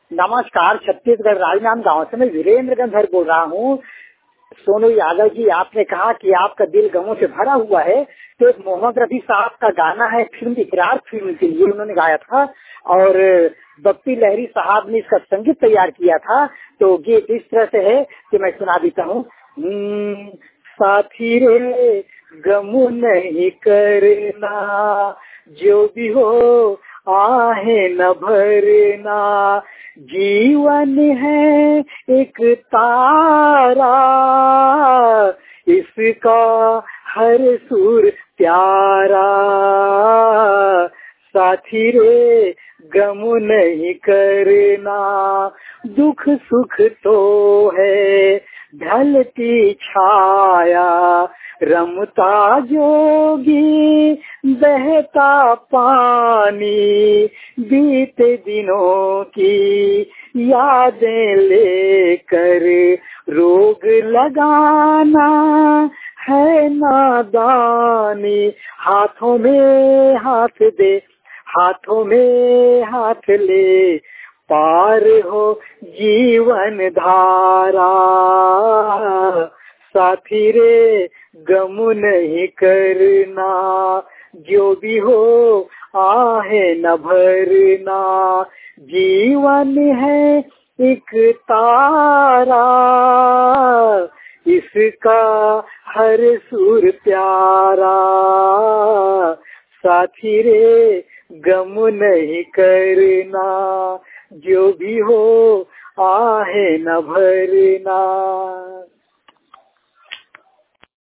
नमस्कार, छत्तीसगढ़ राजनांद गांव से मैं वीरेंद्र गंधर बोल रहा हूँ। सोनू यादव जी, आपने कहा कि आपका दिल गमों से भरा हुआ है, तो एक मोहम्मद रफी साहब का गाना है फिल्म इकरार फिल्म के लिए उन्होंने गाया था और बप्पी लहरी साहब ने इसका संगीत तैयार किया था। तो गीत इस तरह से है कि मैं सुना देता हूँ। साथी रे गमू नहीं करना, जो भी हो आहे न भरना, जीवन है एक तारा, इसका हर सुर प्यारा। साथी रे गम नहीं करना, दुख सुख तो है ढलती छाया, रमता जोगी बहता पानी, बीते दिनों की यादें लेकर रोग लगाना है नादानी। हाथों में हाथ दे, हाथों में हाथ ले, पार हो जीवन धारा। साथी रे गम नहीं करना, जो भी हो आहे न भरना, जीवन है एक तारा, इसका हर सुर प्यारा। साथी रे गम नहीं करना, जो भी हो आहे न भरना।